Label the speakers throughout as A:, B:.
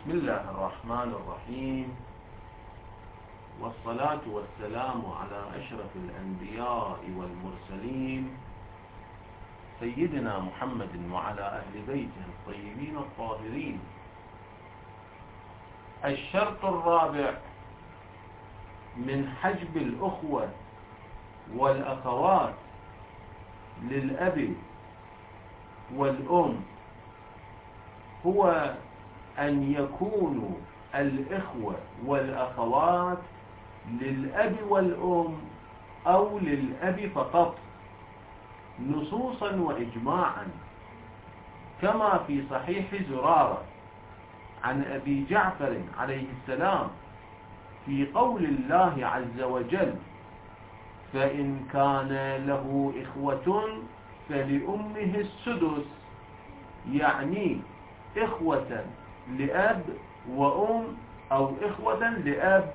A: بسم الله الرحمن الرحيم، والصلاة والسلام على أشرف الأنبياء والمرسلين سيدنا محمد وعلى أهل بيته الطيبين الطاهرين. الشرط الرابع من حجب الأخوة والأخوات للأب والأم هو أن يكونوا الإخوة والأخوات للأب والأم أو للأب فقط نصوصا وإجماعا، كما في صحيح زرارة عن أبي جعفر عليه السلام في قول الله عز وجل: فإن كان له إخوة فلأمه السدس، يعني إخوة لأب وأم أو إخوة لأب،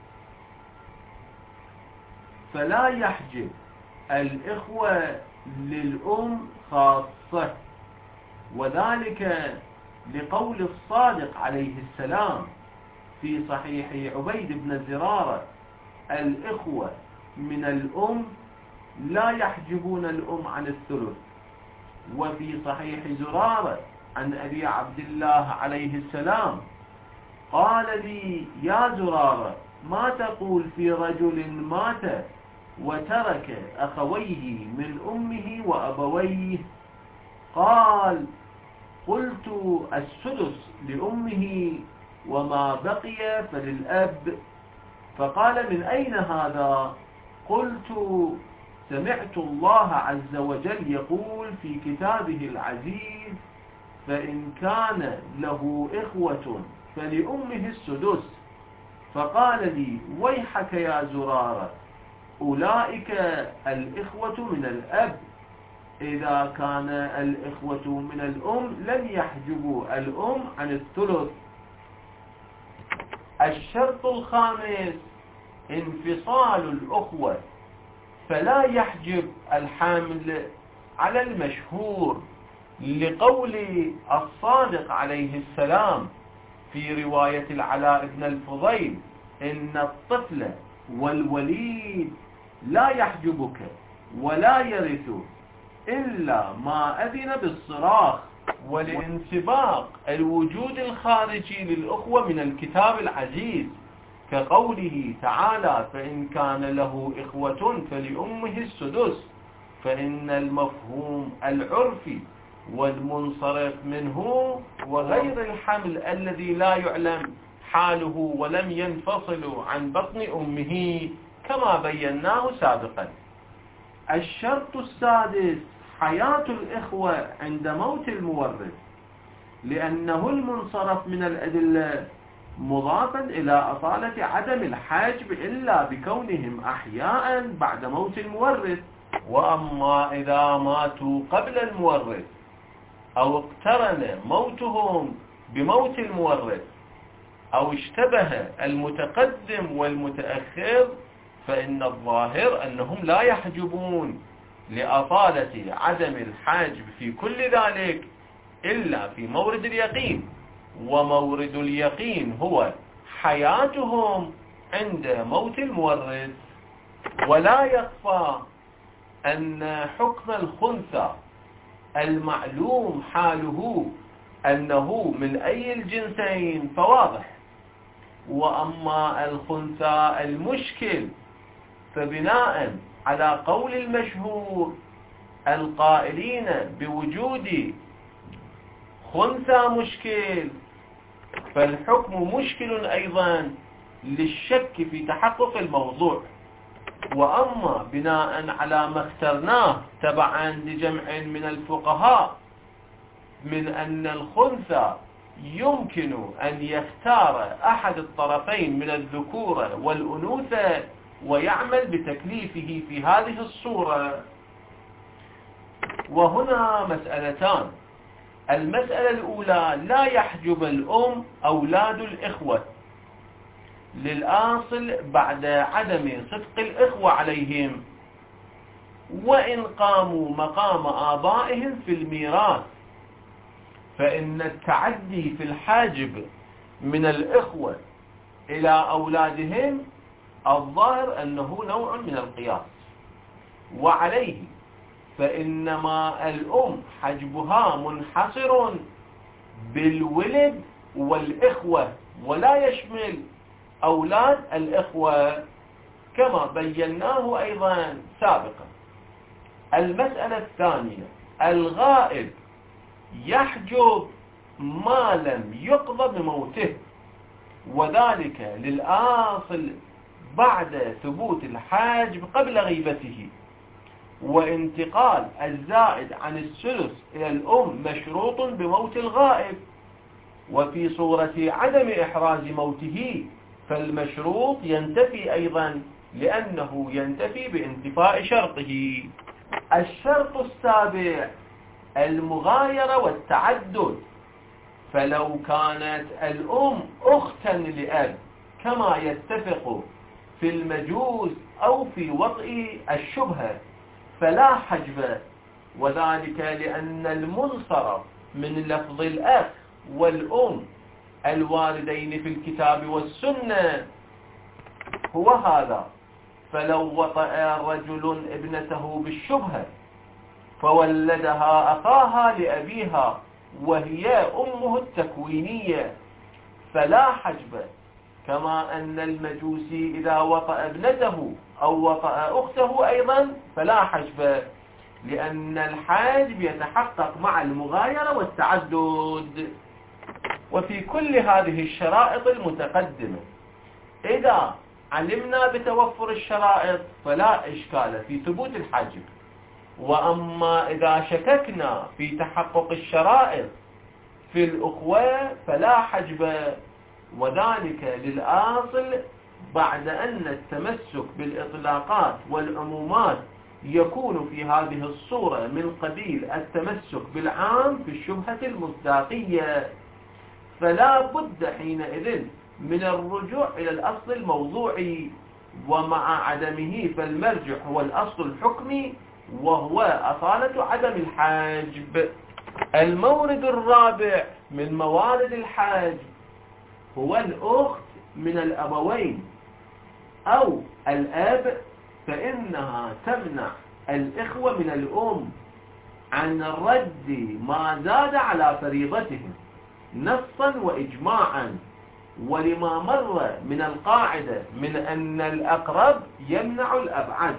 A: فلا يحجب الإخوة للأم خاصة، وذلك لقول الصادق عليه السلام في صحيح عبيد بن زرارة: الإخوة من الأم لا يحجبون الأم عن الثلث. وفي صحيح زرارة عن أبي عبد الله عليه السلام قال لي: يا زرارة، ما تقول في رجل مات وترك أخويه من أمه وأبويه؟ قال: قلت: السدس لأمه وما بقي فللأب. فقال: من أين هذا؟ قلت: سمعت الله عز وجل يقول في كتابه العزيز: فإن كان له إخوة فلأمه السدس. فقال لي: ويحك يا زرارة، أولئك الإخوة من الأب، إذا كان الإخوة من الأم لم يحجبوا الأم عن الثلث. الشرط الخامس انفصال الأخوة، فلا يحجب الحامل على المشهور، لقول الصادق عليه السلام في رواية العلاء بن الفضيل: إن الطفل والوليد لا يحجبك ولا يرث إلا ما أذن بالصراخ. ولانسباق الوجود الخارجي للأخوة من الكتاب العزيز، كقوله تعالى: فإن كان له إخوة فلأمه السدس، فإن المفهوم العرفي والمنصرف منه وغير الحمل الذي لا يعلم حاله ولم ينفصل عن بطن أمه، كما بيناه سابقا. الشرط السادس حياة الإخوة عند موت المورث، لأنه المنصرف من الأدلة مضافا إلى أصالة عدم الحجب إلا بكونهم أحياء بعد موت المورث. وأما إذا ماتوا قبل المورث أو اقترن موتهم بموت المورث أو اشتبه المتقدم والمتأخر، فإن الظاهر أنهم لا يحجبون لأصالة عدم الحجب في كل ذلك إلا في مورد اليقين، ومورد اليقين هو حياتهم عند موت المورث. ولا يخفى أن حكم الخنثى المعلوم حاله أنه من أي الجنسين فواضح، وأما الخنثى المشكل فبناء على قول المشهور القائلين بوجود خنثى مشكل، فالحكم مشكل أيضا للشك في تحقق الموضوع. وأما بناء على ما اخترناه تبعا لجمع من الفقهاء من أن الخنثى يمكن أن يختار أحد الطرفين من الذكورة والأنوثة ويعمل بتكليفه في هذه الصورة. وهنا مسألتان: المسألة الأولى: لا يحجب الأم أولاد الإخوة للآصل بعد عدم صدق الإخوة عليهم، وإن قاموا مقام آبائهم في الميراث، فإن التعدي في الحاجب من الإخوة إلى أولادهم، الظاهر أنه نوع من القياس. وعليه فإنما الأم حجبها منحصر بالولد والإخوة، ولا يشمل أولاد الإخوة كما بيناه أيضا سابقا. المسألة الثانية، الغائب يحجب ما لم يقضى بموته، وذلك للآصل بعد ثبوت الحاجب قبل غيبته. وانتقال الزائد عن الثلث إلى الأم مشروط بموت الغائب، وفي صورة عدم إحراز موته فالمشروط ينتفي أيضا، لأنه ينتفي بانتفاء شرطه. الشرط السابع المغايرة والتعدد، فلو كانت الأم أختا لأب كما يتفق في المجوز أو في وطئ الشبهة فلا حجب، وذلك لأن المنصرف من لفظ الأخ والأم الواردين في الكتاب والسنة هو هذا. فلو وطأ رجل ابنته بالشبهة فولدها أخاها لأبيها وهي أمه التكوينية فلا حجب، كما أن المجوسي إذا وطأ ابنته أو وطأ أخته أيضا فلا حجب، لأن الحجب يتحقق مع المغايرة والتعدد. وفي كل هذه الشرائط المتقدمة إذا علمنا بتوفر الشرائط فلا إشكال في ثبوت الحجب، وأما إذا شككنا في تحقق الشرائط في الأخوة فلا حجب، وذلك للآصل بعد أن التمسك بالإطلاقات والعمومات يكون في هذه الصورة من قبيل التمسك بالعام في الشبهة المصداقية، فلا بد حينئذ من الرجوع إلى الأصل الموضوعي، ومع عدمه فالمرجع هو الأصل الحكمي وهو أصالة عدم الحاجب. المورد الرابع من موارد الحاجب هو الأخت من الأبوين أو الأب، فإنها تمنع الإخوة من الأم عن رد ما زاد على فريضتهم نصا وإجماعا، ولما مر من القاعدة من أن الأقرب يمنع الأبعد.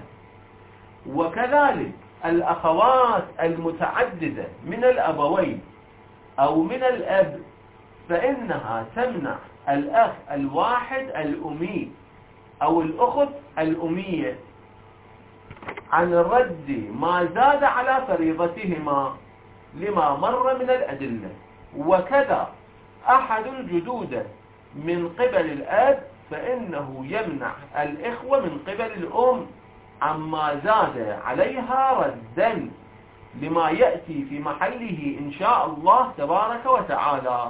A: وكذلك الأخوات المتعددة من الأبوين أو من الأب فإنها تمنع الأخ الواحد الأمي أو الأخت الأمية عن رد ما زاد على فريضتهما لما مر من الأدلة. وكذا أحد الجدود من قبل الأب فإنه يمنع الإخوة من قبل الأم عما زاد عليها ردا لما يأتي في محله إن شاء الله تبارك وتعالى.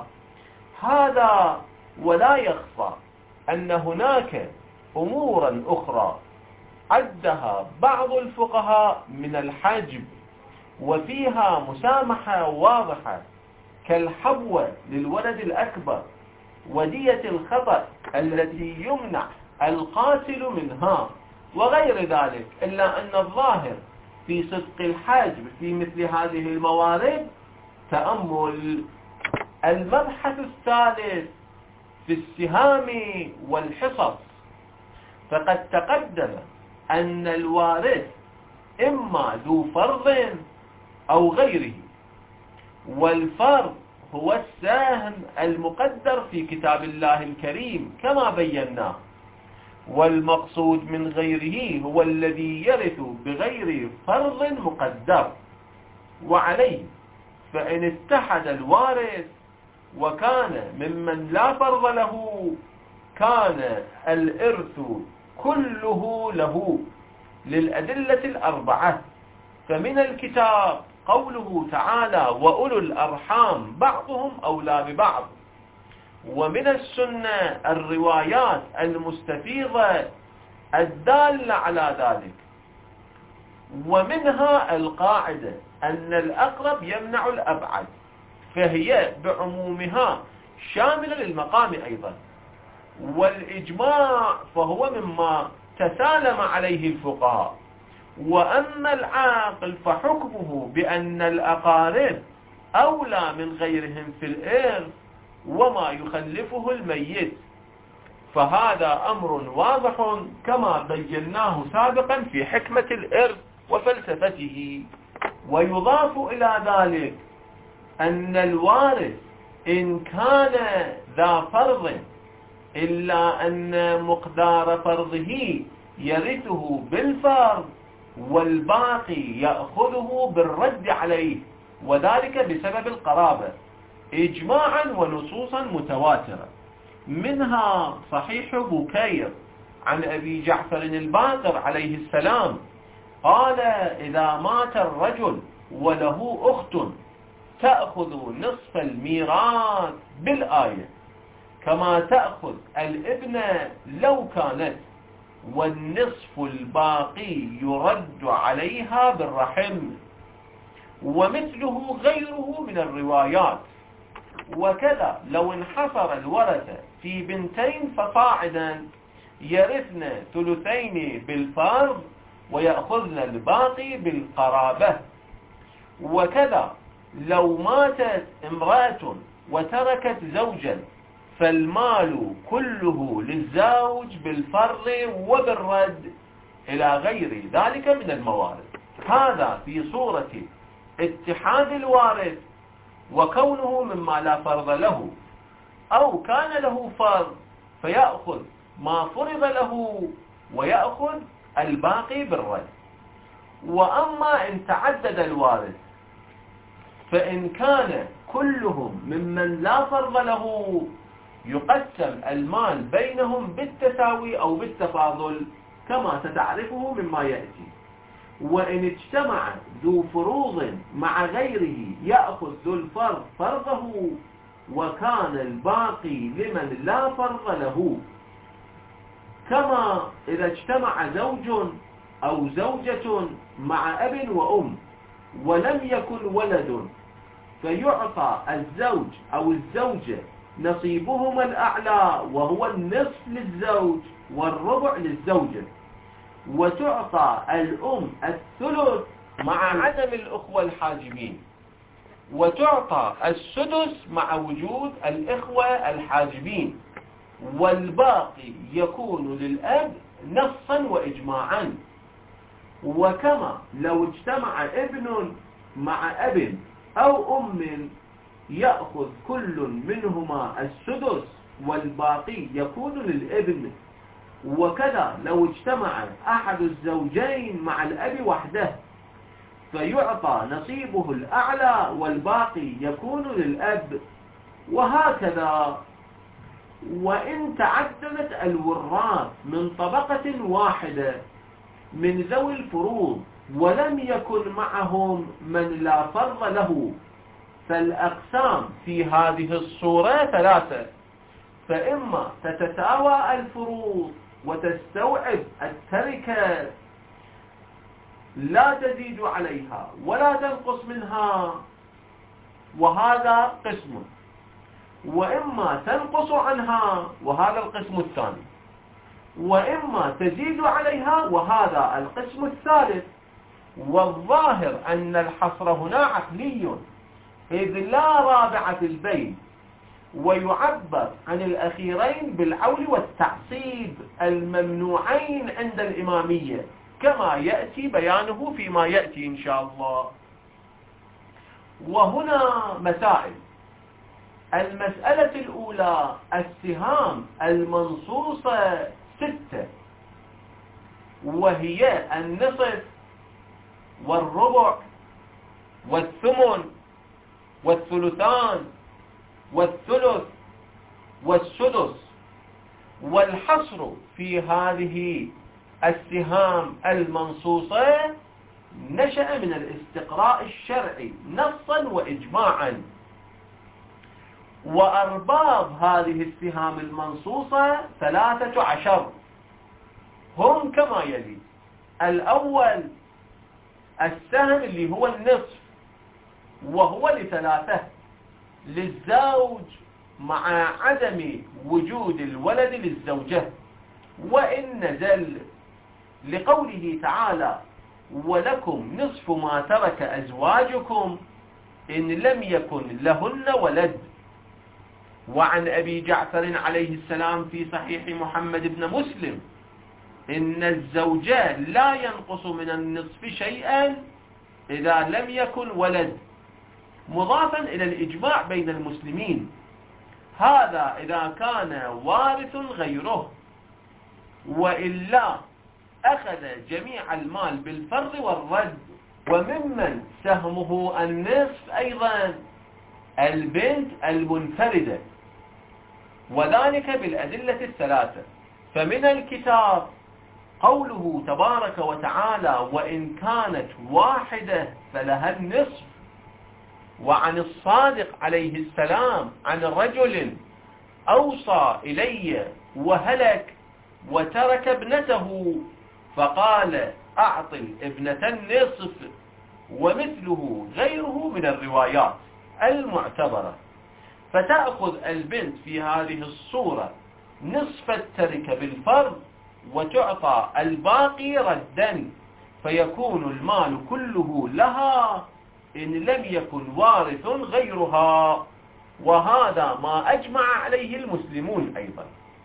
A: هذا ولا يخفى أن هناك أمورا أخرى عدها بعض الفقهاء من الحجب وفيها مسامحة واضحة، كالحبوة للولد الأكبر ودية الخطأ التي يمنع القاتل منها وغير ذلك، إلا أن الظاهر في صدق الحجب في مثل هذه الموارد تأمل. المبحث الثالث في السهام والحصص، فقد تقدم أن الوارث إما ذو فرض أو غيره، والفرض هو السهم المقدر في كتاب الله الكريم كما بيناه، والمقصود من غيره هو الذي يرث بغير فرض مقدر. وعليه فإن اتحد الوارث وكان ممن لا فرض له كان الإرث كله له للأدلة الأربعة. فمن الكتاب قوله تعالى وأولو الأرحام بعضهم أولى ببعض، ومن السنة الروايات المستفيضة الدالة على ذلك، ومنها القاعدة أن الأقرب يمنع الأبعد، فهي بعمومها شاملة للمقام أيضا. والإجماع فهو مما تسالم عليه الفقهاء. وأما العاقل فحكمه بأن الأقارب أولى من غيرهم في الإرث وما يخلفه الميت، فهذا أمر واضح كما بيناه سابقا في حكمة الإرث وفلسفته. ويضاف إلى ذلك أن الوارث إن كان ذا فرض إلا أن مقدار فرضه يرثه بالفرض والباقي يأخذه بالرد عليه، وذلك بسبب القرابة إجماعا ونصوصا متواترة. منها صحيح بكير عن أبي جعفر الباقر عليه السلام قال: إذا مات الرجل وله أخت تأخذ نصف الميراث بالآية كما تأخذ الابنة لو كانت، والنصف الباقي يرد عليها بالرحم. ومثله غيره من الروايات. وكذا لو انحصر الورثة في بنتين فصاعدا يرثن ثلثين بالفرض ويأخذن الباقي بالقرابة. وكذا لو ماتت امرأة وتركت زوجا فالمال كله للزوج بالفرض وبالرد إلى غير ذلك من الموارد. هذا في صورة اتحاد الوارث وكونه مما لا فرض له، أو كان له فرض فيأخذ ما فرض له ويأخذ الباقي بالرد. وأما إن تعدد الوارث فإن كان كلهم ممن لا فرض له يقسم المال بينهم بالتساوي أو بالتفاضل كما ستعرفه مما يأتي. وإن اجتمع ذو فروض مع غيره يأخذ ذو الفرض فرضه، وكان الباقي لمن لا فرض له. كما إذا اجتمع زوج أو زوجة مع أب وأم ولم يكن ولد فيعطى الزوج أو الزوجة نصيبهما الأعلى وهو النصف للزوج والربع للزوجة، وتعطى الأم الثلث مع عدم الأخوة الحاجبين، وتعطى السدس مع وجود الإخوة الحاجبين، والباقي يكون للأب نصا وإجماعا. وكما لو اجتمع ابن مع أب أو أم يأخذ كل منهما السدس والباقي يكون للابن. وكذا لو اجتمع أحد الزوجين مع الأب وحده فيعطى نصيبه الأعلى والباقي يكون للأب، وهكذا. وإن تعددت الوراث من طبقة واحدة من ذوي الفروض ولم يكن معهم من لا فرض له فالأقسام في هذه الصورة ثلاثة: فإما تتساوى الفروض وتستوعب التركة لا تزيد عليها ولا تنقص منها، وهذا قسم، وإما تنقص عنها وهذا القسم الثاني، وإما تزيد عليها وهذا القسم الثالث. والظاهر أن الحصر هنا عقلي، إذ لا رابع في البين، ويعبر عن الأخيرين بالعول والتعصيب الممنوعين عند الإمامية كما يأتي بيانه فيما يأتي إن شاء الله. وهنا مسائل. المسألة الأولى: السهام المنصوصة 6، وهي النصف والربع والثمن والثلثان والثلث والسدس. والحصر في هذه السهام المنصوصة نشأ من الاستقراء الشرعي نصا وإجماعا. وأرباب هذه السهام المنصوصة 13 هم كما يلي: الأول السهم اللي هو النصف، وهو ل3: للزوج مع عدم وجود الولد للزوجة وإن نزل، لقوله تعالى ولكم نصف ما ترك أزواجكم إن لم يكن لهن ولد. وعن أبي جعفر عليه السلام في صحيح محمد بن مسلم إن الزوجة لا ينقص من النصف شيئا إذا لم يكن ولد، مضافا إلى الإجماع بين المسلمين، هذا إذا كان وارث غيره، وإلا أخذ جميع المال بالفر والرد. وممن سهمه النصف أيضا البنت المنفردة، وذلك بالأدلة الثلاثة. فمن الكتاب قوله تبارك وتعالى وإن كانت واحدة فلها النصف. وعن الصادق عليه السلام عن رجل أوصى إلي وهلك وترك ابنته فقال أعط الابنة النصف، ومثله غيره من الروايات المعتبرة. فتأخذ البنت في هذه الصورة نصف التركة بالفرض وتعطى الباقي ردا، فيكون المال كله لها إن لم يكن وارث غيرها، وهذا ما أجمع عليه المسلمون أيضا.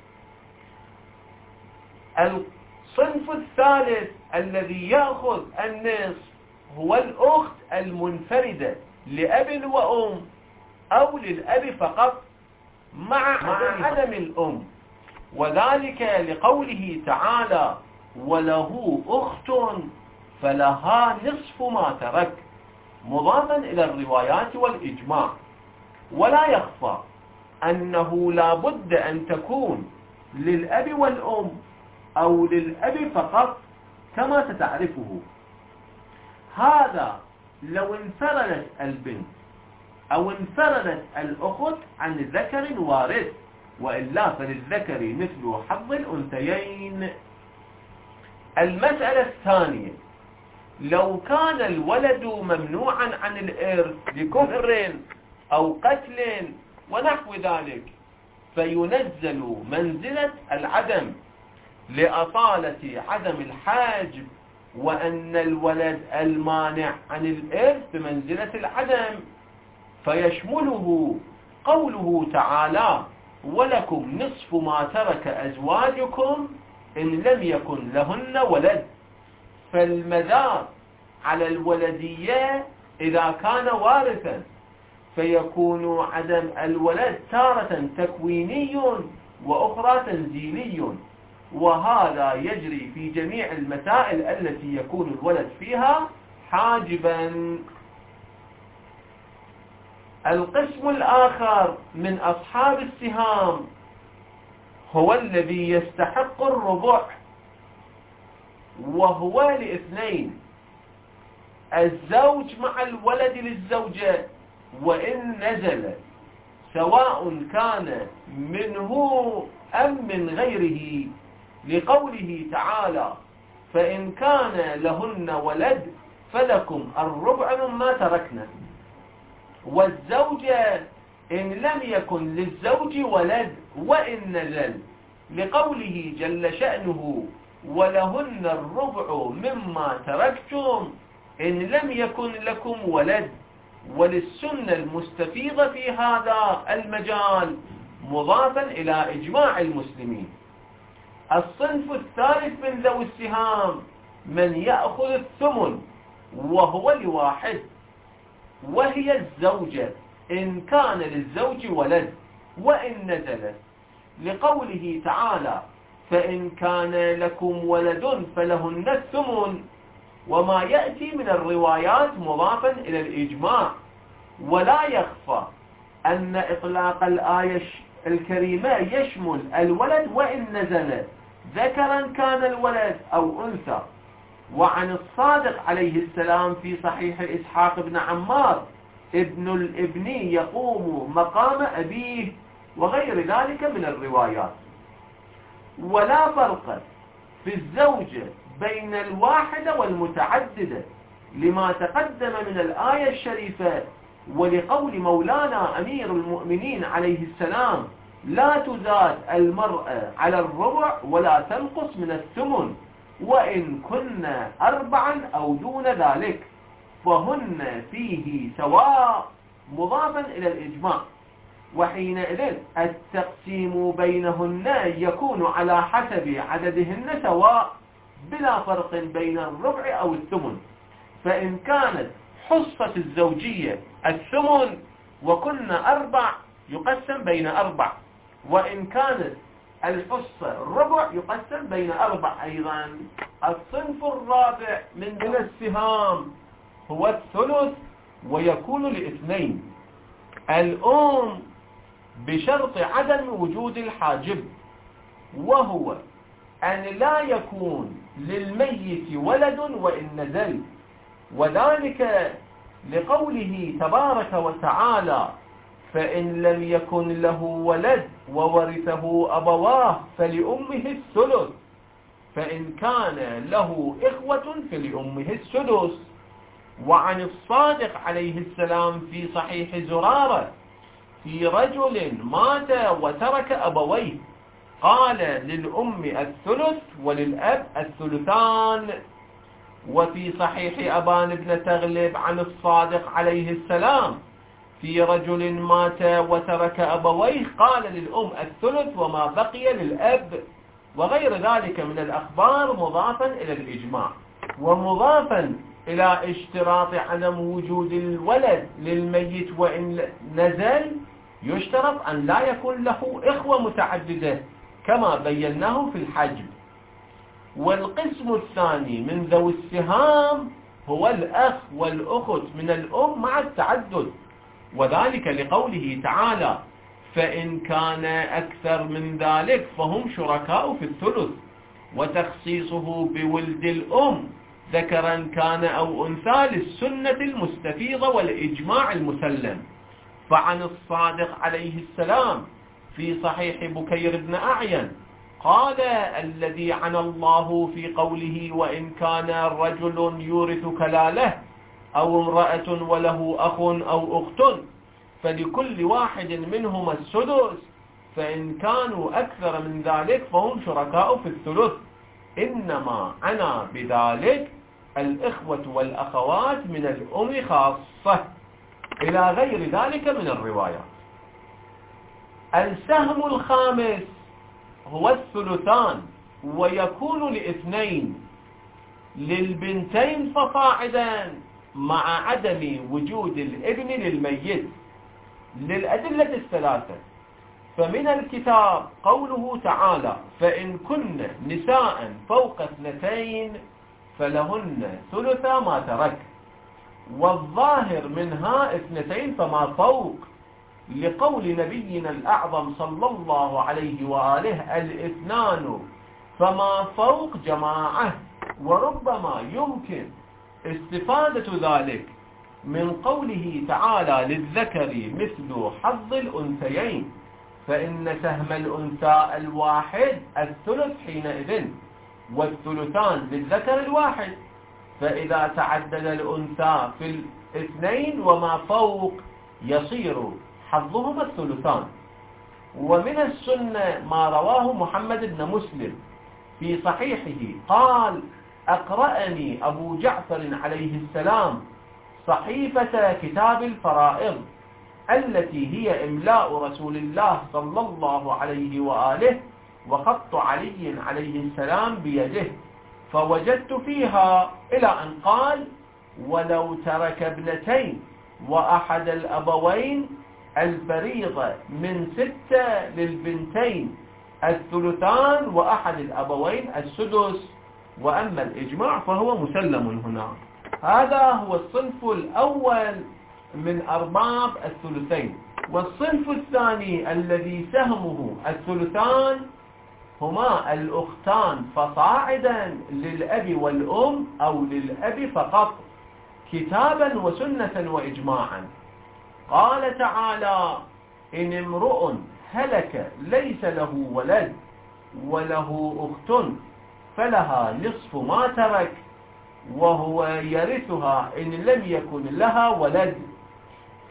A: الصنف الثالث الذي يأخذ النصف هو الأخت المنفردة لأب وأم أو للأب فقط مع عدم الأم، وذلك لقوله تعالى وله أخت فلها نصف ما ترك، مضافا إلى الروايات والإجماع. ولا يخفى أنه لا بد أن تكون للأب والأم أو للأب فقط كما ستعرفه. هذا لو انفردت البنت أو انفردت الأخت عن ذكر وارث، وإلا فللذكر مثل حظ الأنثيين. المسألة الثانية لو كان الولد ممنوعا عن الإرث لكفر أو قتل ونحو ذلك، فينزل منزلة العدم لأصالة عدم الحاجب، وأن الولد المانع عن الإرث بمنزلة العدم، فيشمله قوله تعالى ولكم نصف ما ترك أزواجكم إن لم يكن لهن ولد. فالمدار على الولدية إذا كان وارثا، فيكون عدم الولد تارة تكويني وأخرى تنزيلي، وهذا يجري في جميع المسائل التي يكون الولد فيها حاجبا. القسم الآخر من أصحاب السهام هو الذي يستحق الربع، وهو لاثنين: الزوج مع الولد للزوجة وإن نزل، سواء كان منه أم من غيره، لقوله تعالى فإن كان لهن ولد فلكم الربع مما تركنا. والزوجة إن لم يكن للزوج ولد وإن نزل، لقوله جل شأنه ولهن الربع مما تركتم إن لم يكن لكم ولد. وللسنة المستفيضة في هذا المجال مضافا إلى إجماع المسلمين. الصنف الثالث من ذوي السهام من يأخذ الثمن، وهو لواحد، وهي الزوجة إن كان للزوج ولد وإن نزلت، لقوله تعالى فإن كان لكم ولد فلهن الثمن، وما يأتي من الروايات مضافا إلى الإجماع. ولا يخفى أن إطلاق الآية الكريمة يشمل الولد وإن نزل، ذكرا كان الولد أو أنثى. وعن الصادق عليه السلام في صحيح إسحاق بن عمار ابن الابن يقوم مقام أبيه، وغير ذلك من الروايات. ولا فرق في الزوجة بين الواحدة والمتعددة، لما تقدم من الآية الشريفة ولقول مولانا أمير المؤمنين عليه السلام: لا تزاد المرأة على الربع ولا تنقص من الثمن وإن كن 4 أو دون ذلك، فهن فيه سواء، مضافا إلى الإجماع. وحينئذ التقسيم بينهن يكون على حسب عددهن سواء، بلا فرق بين الربع أو الثمن. فإن كانت حصة الزوجية الثمن وكن 4 يقسم بين 4، وإن كانت الحصة الربع يقسم بين 4 أيضا. الصنف الرابع من السهام هو الثلث، ويكون ل2: الأم بشرط عدم وجود الحاجب، وهو أن لا يكون للميت ولد وإن نزل، وذلك لقوله تبارك وتعالى: فإن لم يكن له ولد وورثه أبواه فلأمه الثلث، فإن كان له إخوة فلأمه السدس. وعن الصادق عليه السلام في صحيح زرارة في رجل مات وترك أبويه، قال: للأم الثلث وللأب الثلثان. وفي صحيح أبان بن تغلب عن الصادق عليه السلام في رجل مات وترك أبويه، قال: للأم الثلث وما بقي للأب. وغير ذلك من الأخبار مضافا إلى الإجماع، ومضافا إلى اشتراط عدم وجود الولد للميت وإن نزل، يشترط أن لا يكون له إخوة متعددة كما بيناه في الحجب. والقسم الثاني من ذوي السهام هو الأخ والأخت من الأم مع التعدد، وذلك لقوله تعالى: فإن كان أكثر من ذلك فهم شركاء في الثلث، وتخصيصه بولد الأم ذكرا كان أو أنثى للسنة المستفيضة والإجماع المسلم. فعن الصادق عليه السلام في صحيح بكير بن أعين قال: الذي عن الله في قوله: وإن كان رجل يورث كلالة أو امرأة وله أخ أو أخت فلكل واحد منهما السدس، فإن كانوا أكثر من ذلك فهم شركاء في الثلث، إنما أنا بذلك الإخوة والأخوات من الأم خاصة، إلى غير ذلك من الروايات. السهم الخامس هو الثلثان، ويكون ل2: للبنتين فصاعدا مع عدم وجود الابن للميت، للأدلة الثلاثة. فمن الكتاب قوله تعالى: فإن كن نساء فوق 2 فلهن ثلثا ما ترك، والظاهر منها 2 فما فوق، لقول نبينا الأعظم صلى الله عليه وآله: 2 فما فوق جماعة. وربما يمكن استفادة ذلك من قوله تعالى: للذكر مثل حظ الأنثيين، فإن سهم الأنثى الواحد الثلث حينئذ، والثلثان للذكر الواحد، فإذا تعدد الأنثى في 2 وما فوق يصير حظهما الثلثان. ومن السنة ما رواه محمد بن مسلم في صحيحه قال: أقرأني أبو جعفر عليه السلام صحيفة كتاب الفرائض التي هي إملاء رسول الله صلى الله عليه وآله وخط علي عليه السلام بيده، فوجدت فيها إلى أن قال: ولو ترك 2 وأحد الأبوين الفريضة من 6 للبنتين الثلثان وأحد الأبوين السدس، وأما الإجماع فهو مسلم هنا. هذا هو الصنف الأول من أرباب الثلثين. والصنف الثاني الذي سهمه الثلثان هما الأختان فصاعدا للأب والأم أو للأب فقط، كتابا وسنة وإجماعا. قال تعالى: إن امرؤ هلك ليس له ولد وله أخت فلها نصف ما ترك وهو يرثها إن لم يكن لها ولد،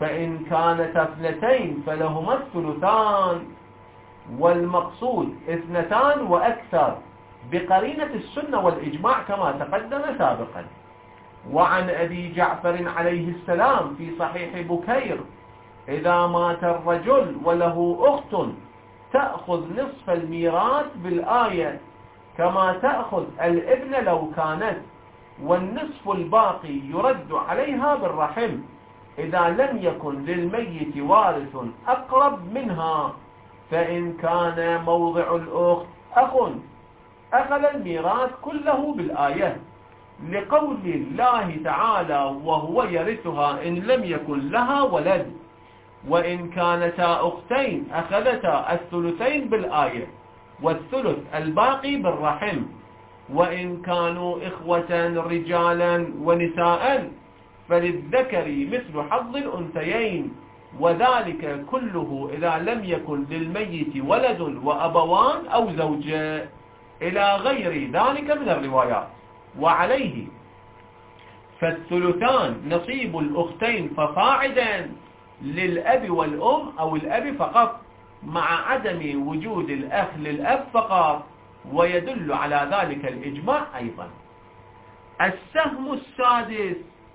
A: فإن كانتا اثنتين فلهما الثلثان، والمقصود اثنتان وأكثر بقرينة السنة والإجماع كما تقدم سابقا. وعن أبي جعفر عليه السلام في صحيح بكير: إذا مات الرجل وله أخت تأخذ نصف الميراث بالآية كما تأخذ الابن لو كانت، والنصف الباقي يرد عليها بالرحم إذا لم يكن للميت وارث أقرب منها، فإن كان موضع الأخت أخ أخذ الميراث كله بالآية، لقول الله تعالى: وهو يرثها إن لم يكن لها ولد. وإن كانتا أختين أخذتا الثلثين بالآية والثلث الباقي بالرحم. وإن كانوا إخوة رجالا ونساء فللذكر مثل حظ الأنثيين، وذلك كله إذا لم يكن للميت ولد وأبوان أو زوجة، إلى غير ذلك من الروايات. وعليه فالثلثان نصيب الأختين فصاعدا للأب والأم أو الأب فقط، مع عدم وجود الأخ للأب فقط، ويدل على ذلك الإجماع أيضا. السهم السادس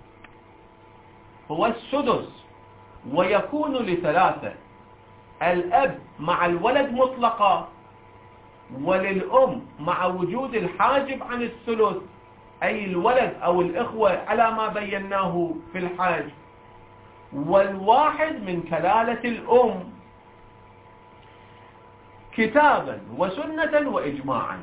A: هو السدس، ويكون لثلاثة: الأب مع الولد مطلقا، وللأم مع وجود الحاجب عن الثلث أي الولد أو الإخوة على ما بيناه في الحاج، والواحد من كلالة الأم كتابا وسنة وإجماعا.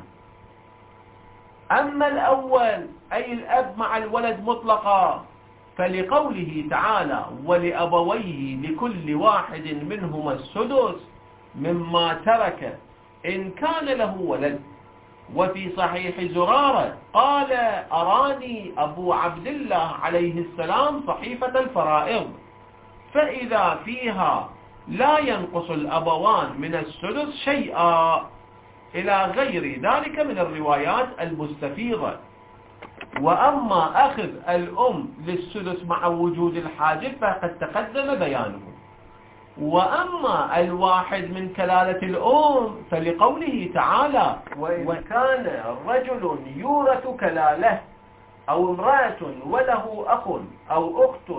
A: أما الأول أي الأب مع الولد مطلقا فلقوله تعالى: ولأبويه لكل واحد منهما السدس مما ترك إن كان له ولد. وفي صحيح زرارة قال: أراني أبو عبد الله عليه السلام صحيفة الفرائض، فإذا فيها لا ينقص الأبوان من السدس شيئا، إلى غير ذلك من الروايات المستفيضة. وأما أخذ الأم للسدس مع وجود الحاجب فقد تقدم بيانه. وأما الواحد من كلالة الأم فلقوله تعالى: وإن كان رجل يورث كلالة أو امرأة وله أخ أو أخت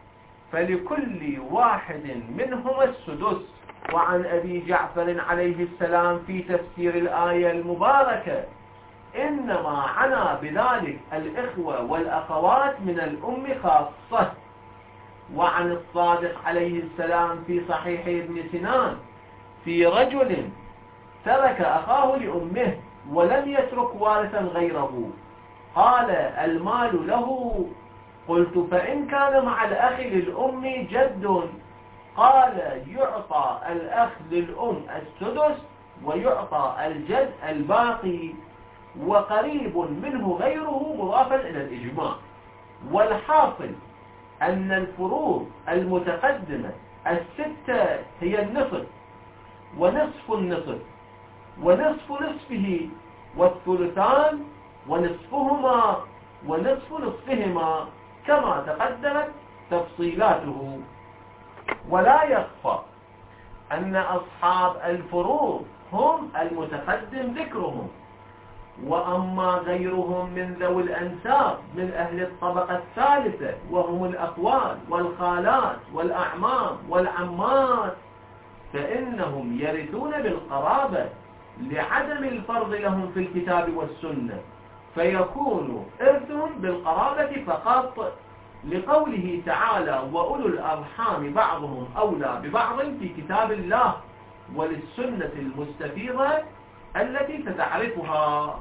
A: فلكل واحد منهما السدس. وعن أبي جعفر عليه السلام في تفسير الآية المباركة: إنما عنا بذلك الإخوة والأخوات من الأم خاصة. وعن الصادق عليه السلام في صحيح ابن سنان في رجل ترك أخاه لأمه ولم يترك وارثا غيره، قال: المال له. قلت: فإن كان مع الأخ للأم جد؟ قال: يعطى الأخ للأم السدس ويعطى الجد الباقي، وقريب منه غيره مضافا إلى الإجماع. والحاصل أن الفروض المتقدمة الستة هي النصف ونصف النصف ونصف نصفه والثلثان ونصفهما ونصف نصفهما كما تقدمت تفصيلاته. ولا يخفى أن أصحاب الفروض هم المتقدم ذكرهم، وأما غيرهم من ذوي الأنساب من أهل الطبقة الثالثة وهم الأخوال والخالات والأعمام والعمات فإنهم يرثون بالقرابة لعدم الفرض لهم في الكتاب والسنة، فيكون إرثهم بالقرابة فقط، لقوله تعالى: وأولو الأرحام بعضهم أولى ببعض في كتاب الله، وللسنة المستفيضة التي ستعرفها.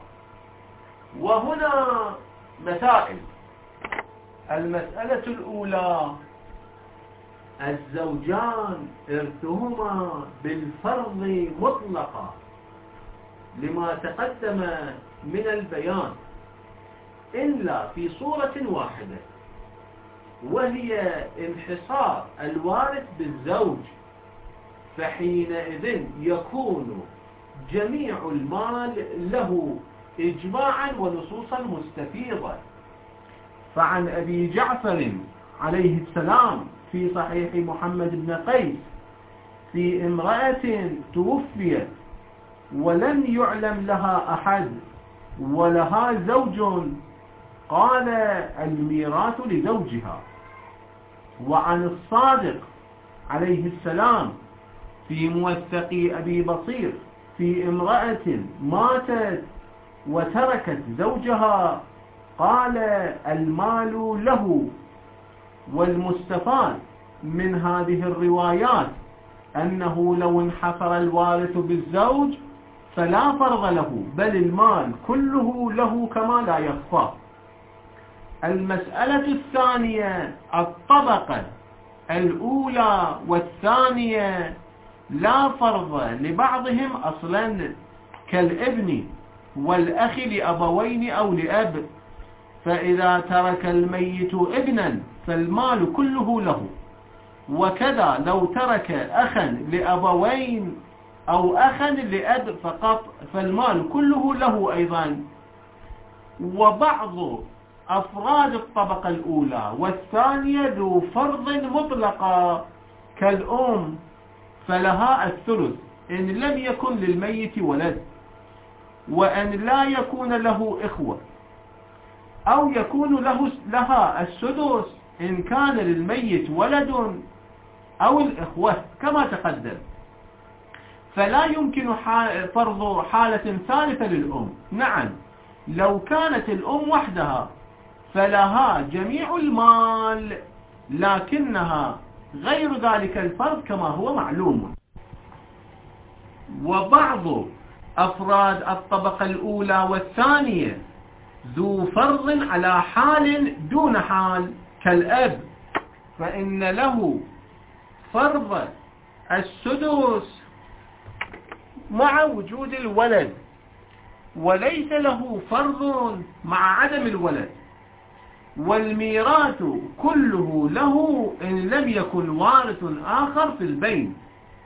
A: وهنا مسائل. المسألة الأولى: الزوجان إرثهما بالفرض مطلقا لما تقدم من البيان، إلا في صورة واحدة، وهي انحصار الوارث بالزوج، فحينئذ يكون جميع المال له إجماعا ونصوصا مستفيضة. فعن أبي جعفر عليه السلام في صحيح محمد بن قيس في امرأة توفيت ولم يعلم لها أحد ولها زوج، قال الميراث لزوجها. وعن الصادق عليه السلام في موثق أبي بصير في امرأة ماتت وتركت زوجها، قال المال له. والمستفاد من هذه الروايات أنه لو انحصر الوارث بالزوج فلا فرض له، بل المال كله له كما لا يخفى. المسألة الثانية، الطبقة الأولى والثانية لا فرض لبعضهم أصلا، كالابن والأخ لأبوين أو لأب، فإذا ترك الميت ابنا فالمال كله له، وكذا لو ترك أخا لأبوين أو أخا لأب فقط فالمال كله له أيضا. وبعض أفراد الطبقة الأولى والثانية ذو فرض مطلقة كالأم فلها الثلث إن لم يكن للميت ولد، وأن لا يكون له إخوة، أو يكون لها السدس إن كان للميت ولد أو الإخوة كما تقدم. فلا يمكن فرض حالة ثالثة للأم. نعم، لو كانت الأم وحدها فلها جميع المال، لكنها غير ذلك الفرض كما هو معلوم. وبعض أفراد الطبقة الأولى والثانية ذو فرض على حال دون حال، كالأب، فإن له فرض السدس مع وجود الولد، وليس له فرض مع عدم الولد، والميراث كله له إن لم يكن وارث آخر في البين،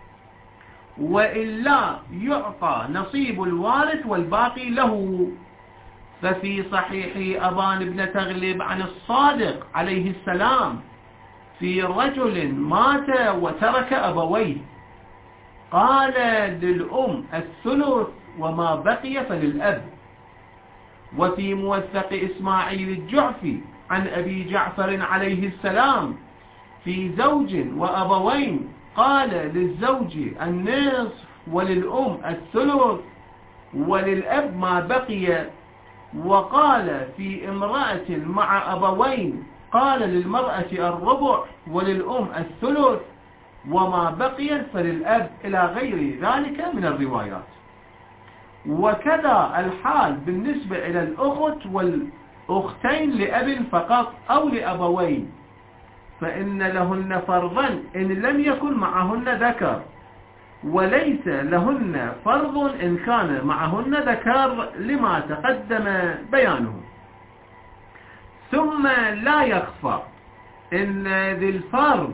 A: وإلا يعطى نصيب الوارث والباقي له. ففي صحيح أبان بن تغلب عن الصادق عليه السلام في رجل مات وترك أبويه، قال للأم الثلث وما بقي فللأب. وفي موثق إسماعيل الجعفي عن أبي جعفر عليه السلام في زوج وأبوين، قال للزوج النصف وللأم الثلث وللأب ما بقي. وقال في امرأة مع أبوين، قال للمرأة الربع وللأم الثلث وما بقي فللأب، إلى غير ذلك من الروايات. وكذا الحال بالنسبة إلى الأخت والأختين لأب فقط أو لأبوين، فإن لهن فرضا إن لم يكن معهن ذكر، وليس لهن فرض إن كان معهن ذكر لما تقدم بيانه. ثم لا يخفى إن ذي الفرض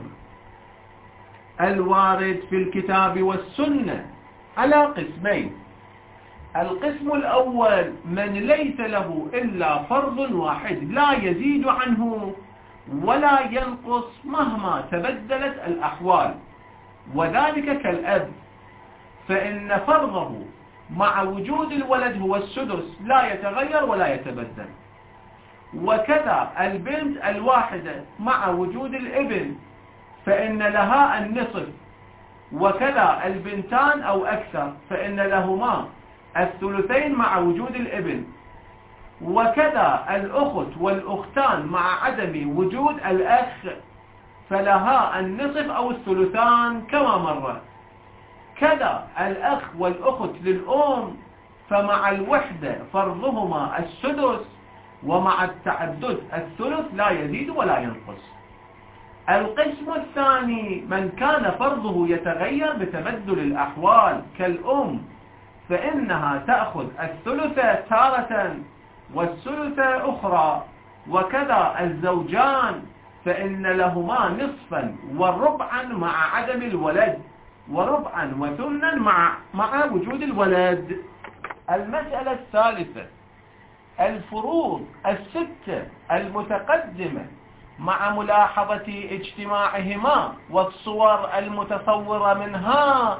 A: الوارد في الكتاب والسنة على قسمين. القسم الأول من ليس له إلا فرض واحد لا يزيد عنه ولا ينقص مهما تبدلت الأحوال، وذلك كالأب، فإن فرضه مع وجود الولد هو السدس لا يتغير ولا يتبدل. وكذا البنت الواحدة مع وجود الابن فإن لها النصف، وكذا البنتان أو أكثر فإن لهما الثلثين مع وجود الابن، وكذا الأخت والأختان مع عدم وجود الأخ فلها النصف أو الثلثان كما مر. كذا الأخ والأخت للأم فمع الوحدة فرضهما السدس، ومع التعدد الثلث لا يزيد ولا ينقص. القسم الثاني من كان فرضه يتغير بتبدل الأحوال كالأم، فإنها تأخذ الثلث تارة والثلث أخرى، وكذا الزوجان فإن لهما نصفا وربعا مع عدم الولد، وربعا وثمنا مع وجود الولد. المسألة الثالثة الفروض الستة المتقدمة مع ملاحظة اجتماعهما والصور المتصورة منها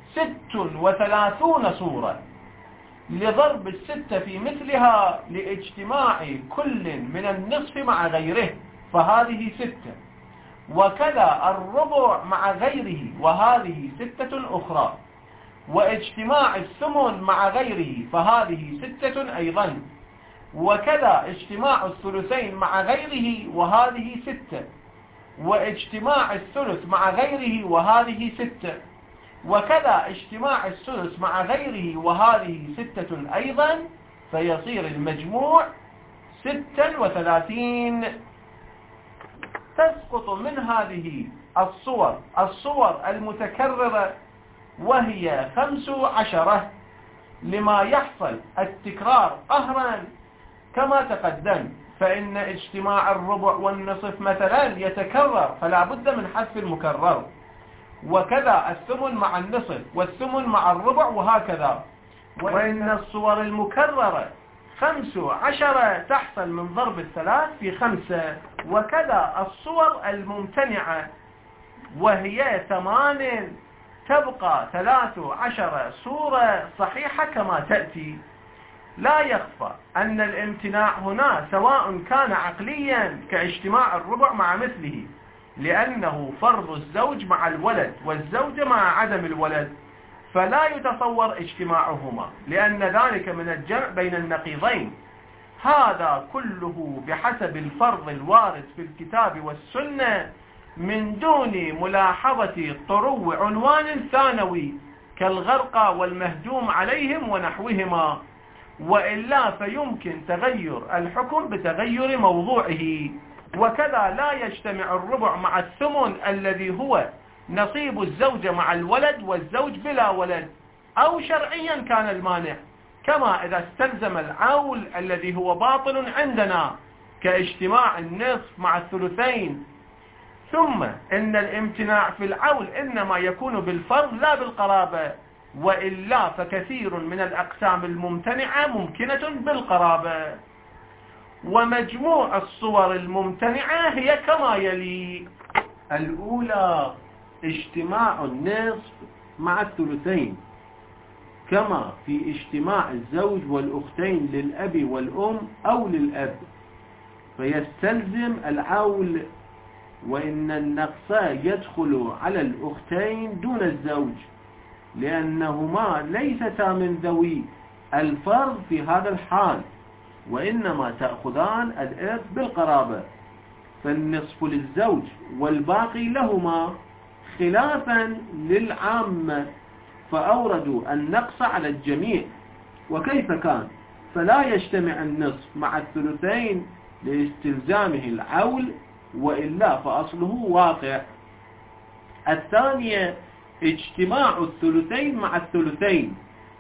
A: 36 صورة، لضرب الستة في مثلها لاجتماع كل من النصف مع غيره فهذه 6، وكذا الربع مع غيره وهذه 6 أخرى، واجتماع الثمن مع غيره فهذه 6 أيضا، وكذا اجتماع الثلثين مع غيره وهذه 6، واجتماع الثلث مع غيره وهذه 6، وكذا اجتماع الثلث مع غيره وهذه 6 أيضا، فيصير المجموع 36. تسقط من هذه الصور المتكررة وهي 15 لما يحصل التكرار قهرا كما تقدم، فإن اجتماع الربع والنصف مثلا يتكرر فلا بد من حذف المكرر، وكذا الثمن مع النصف والثمن مع الربع وهكذا. وإن الصور المكررة 15 تحصل من ضرب 3 في 5، وكذا الصور الممتنعة وهي 8 تبقى 13 صورة صحيحة كما تأتي. لا يخفى أن الامتناع هنا سواء كان عقليا كاجتماع الربع مع مثله، لأنه فرض الزوج مع الولد والزوجة مع عدم الولد، فلا يتصور اجتماعهما لأن ذلك من الجمع بين النقيضين. هذا كله بحسب الفرض الوارد في الكتاب والسنة من دون ملاحظة طرو عنوان ثانوي كالغرقى والمهجوم عليهم ونحوهما، وإلا فيمكن تغير الحكم بتغير موضوعه. وكذا لا يجتمع الربع مع الثمن الذي هو نصيب الزوجة مع الولد والزوج بلا ولد، أو شرعيا كان المانع، كما إذا استلزم العول الذي هو باطل عندنا كاجتماع النصف مع الثلثين. ثم إن الامتناع في العول إنما يكون بالفرض لا بالقرابة، وإلا فكثير من الأقسام الممتنعة ممكنة بالقرابة. ومجموع الصور الممتنعة هي كما يلي: الأولى اجتماع النصف مع الثلثين كما في اجتماع الزوج والأختين للأب والأم أو للأب، فيستلزم العول، وإن النقص يدخل على الأختين دون الزوج لأنهما ليستا من ذوي الفرض في هذا الحال، وإنما تأخذان الإرث بالقرابة، فالنصف للزوج والباقي لهما، خلافا للعامة فأوردوا النقص على الجميع. وكيف كان؟ فلا يجتمع النصف مع الثلثين لاستلزامه العول، وإلا فأصله واقع. الثانية اجتماع الثلثين مع الثلثين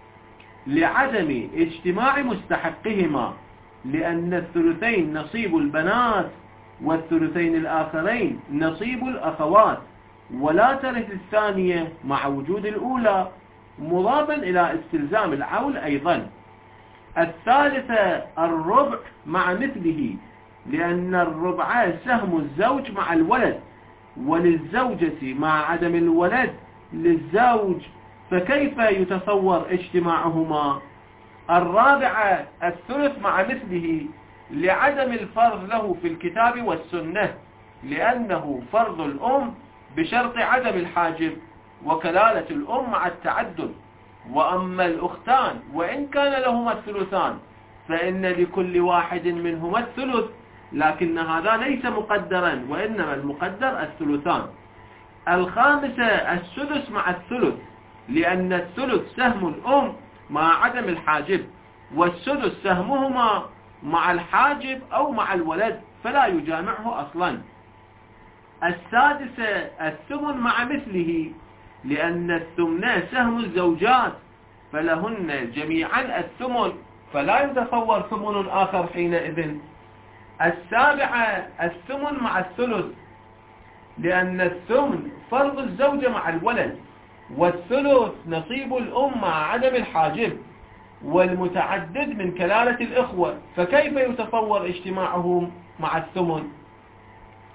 A: لعدم اجتماع مستحقهما، لأن الثلثين نصيب البنات والثلثين الآخرين نصيب الأخوات، ولا ترث الثانية مع وجود الأولى، مضافا إلى استلزام العول أيضا. الثالثة الربع مع مثله، لأن الربع سهم الزوج مع الولد، وللزوجة مع عدم الولد للزوج، فكيف يتصور اجتماعهما؟ الرابعة الثلث مع مثله، لعدم الفرض له في الكتاب والسنة، لأنه فرض الأم بشرط عدم الحاجب وكلالة الأم مع التعدد. وأما الأختان وإن كان لهما الثلثان فإن لكل واحد منهما الثلث، لكن هذا ليس مقدرا، وإنما المقدر الثلثان. الخامسة السدس مع الثلث، لأن الثلث سهم الأم مع عدم الحاجب، والسدس سهمهما مع الحاجب أو مع الولد، فلا يجامعه أصلا. السادسة الثمن مع مثله، لأن الثمن سهم الزوجات فلهن جميعا الثمن، فلا يتصور ثمن آخر حينئذ. السابعة الثمن مع الثلث، لأن الثمن فرض الزوجة مع الولد، والثلث نصيب الأم مع عدم الحاجب والمتعدد من كلالة الإخوة، فكيف يتصور اجتماعهم مع الثمن؟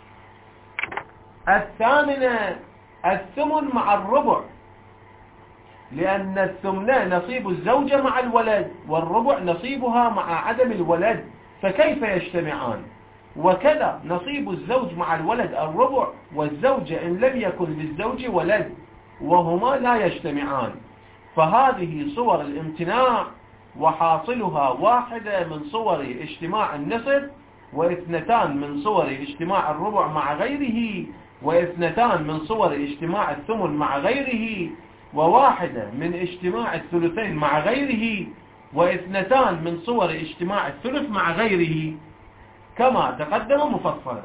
A: الثامنة الثمن مع الربع، لأن الثمن نصيب الزوجة مع الولد، والربع نصيبها مع عدم الولد، فكيف يجتمعان؟ وكذا نصيب الزوج مع الولد الربع، والزوجة إن لم يكن للزوج ولد، وهما لا يجتمعان. فهذه صور الامتناع، وحاصلها واحدة من صور اجتماع النصف، واثنتان من صور اجتماع الربع مع غيره، واثنتان من صور اجتماع الثمن مع غيره، وواحدة من اجتماع الثلثين مع غيره، واثنتان من صور اجتماع الثلث مع غيره كما تقدم مفصلا.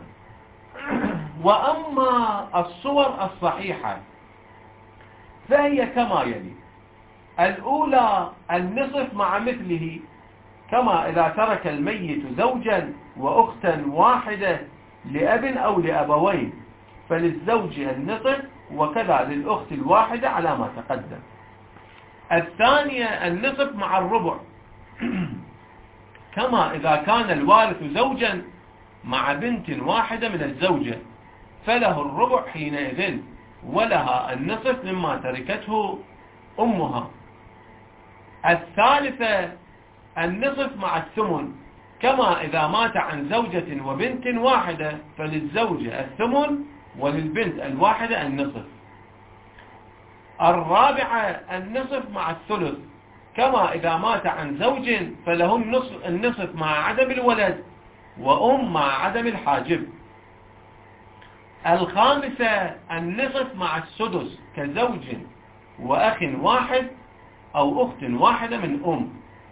A: وأما الصور الصحيحة فهي كما يلي: الأولى النصف مع مثله، كما إذا ترك الميت زوجا وأختا واحدة لأب أو لأبوين فللزوج النصف، وكذا للأخت الواحدة على ما تقدم. الثانية النصف مع الربع، كما إذا كان الوارث زوجا مع بنت واحدة من الزوجة فله الربع حينئذ، ولها النصف مما تركته أمها. الثالثة النصف مع الثمن، كما إذا مات عن زوجة وبنت واحدة فللزوجة الثمن، وللبنت الواحدة النصف. الرابعة النصف مع الثلث، كما إذا مات عن زوج فله النصف مع عدم الولد، وأم مع عدم الحاجب. الخامسة النصف مع السدس، كزوج وأخ واحد أو أخت واحدة من أم.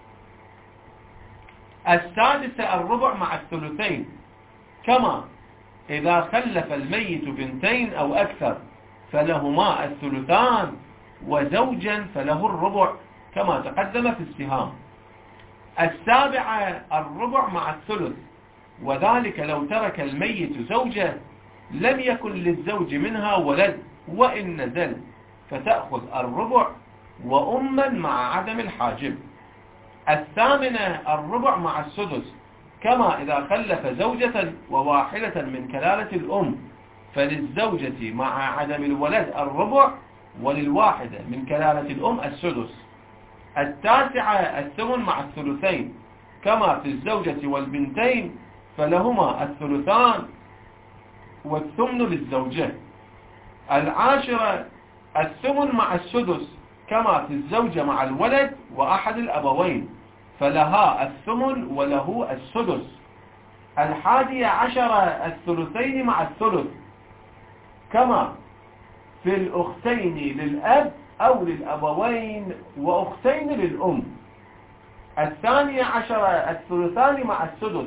A: السادسة الربع مع الثلثين، كما إذا خلف الميت بنتين أو أكثر فلهما الثلثان، وزوجا فله الربع كما تقدم في السهام. السابعة الربع مع الثلث، وذلك لو ترك الميت زوجة لم يكن للزوج منها ولد وإن نزل، فتأخذ الربع وأما مع عدم الحاجب. الثامنة الربع مع السدس، كما إذا خلف زوجة وواحدة من كلالة الأم فللزوجة مع عدم الولد الربع، وللواحدة من كلالة الأم السدس. التاسعة الثمن مع الثلثين، كما في الزوجة والبنتين فلهما الثلثان والثمن للزوجة. العاشرة الثمن مع السدس، كما في الزوجة مع الولد وأحد الأبوين فلها الثمن وله السدس. الحادية عشرة الثلثين مع الثلث، كما في الأختين للأب أو للأبوين وأختين للأم. الثانية عشرة الثلثان مع السدس،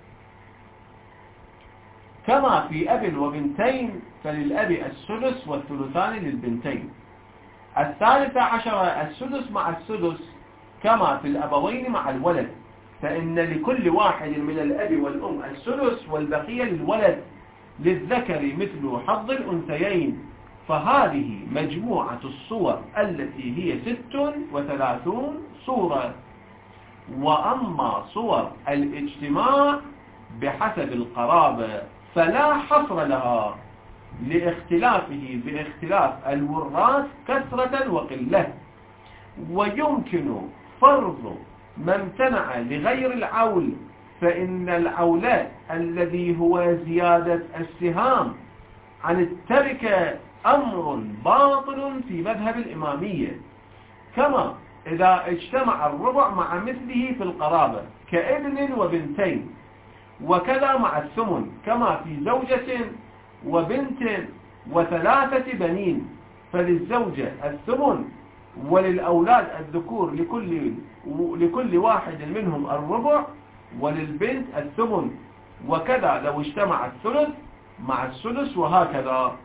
A: كما في أب وبنتين فللأب السدس والثلثان للبنتين. الثالثة عشرة السدس مع السدس، كما في الأبوين مع الولد، فإن لكل واحد من الأب والأم السدس والبقية للولد، للذكر مثل حظ الأنثيين. فهذه مجموعة الصور التي هي 36 صورة. وأما صور الاجتماع بحسب القرابة فلا حصر لها، لاختلافه باختلاف الوراث كثرة وقلة. ويمكن فرض ما امتنع لغير العول، فإن العول الذي هو زيادة السهام عن التركة أمر باطل في مذهب الإمامية، كما إذا اجتمع الربع مع مثله في القرابة كابن وبنتين، وكذا مع الثمن، كما في زوجة وبنت وثلاثة بنين فللزوجة الثمن، وللأولاد الذكور لكل واحد منهم الربع، وللبنت الثمن، وكذا لو اجتمع الثلث مع السدس، وهكذا.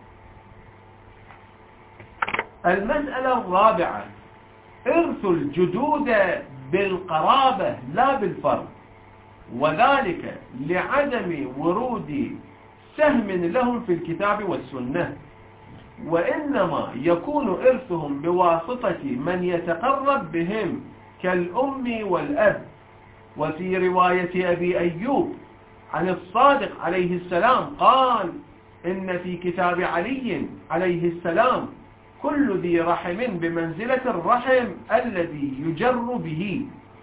A: المسألة الرابعة إرث الجدود بالقرابة لا بالفرض، وذلك لعدم ورود سهم لهم في الكتاب والسنة، وإنما يكون إرثهم بواسطة من يتقرب بهم كالأم والأب. وفي رواية أبي أيوب عن الصادق عليه السلام قال: إن في كتاب علي عليه السلام كل ذي رحم بمنزلة الرحم الذي يجر به،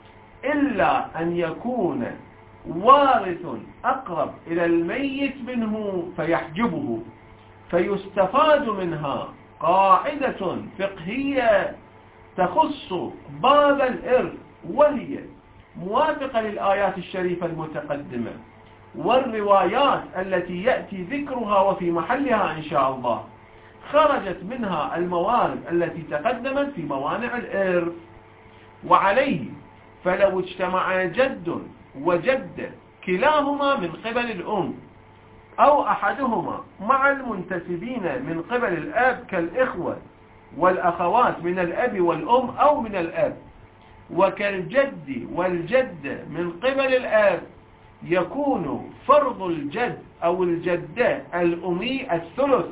A: إلا أن يكون وارث أقرب إلى الميت منه فيحجبه. فيستفاد منها قاعدة فقهية تخص باب الإرث، وهي موافقة للآيات الشريفة المتقدمة والروايات التي يأتي ذكرها وفي محلها إن شاء الله. خرجت منها الموارد التي تقدمت في موانع الإرث. وعليه فلو اجتمع جد وجدة كلاهما من قبل الأم أو أحدهما مع المنتسبين من قبل الأب كالإخوة والأخوات من الأب والأم أو من الأب، وكالجد والجدة من قبل الأب، يكون فرض الجد أو الجدة الأمي الثلث،